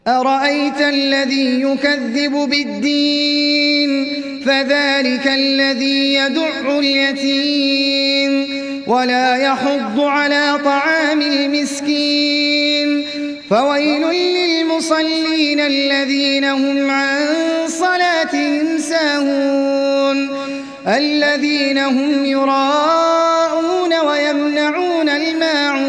أرأيت الذي يكذب بالدين فذلك الذي يدع اليتيم ولا يحض على طعام المسكين فويل للمصلين الذين هم عن صلاتهم ساهون الذين هم يراءون ويمنعون الماعون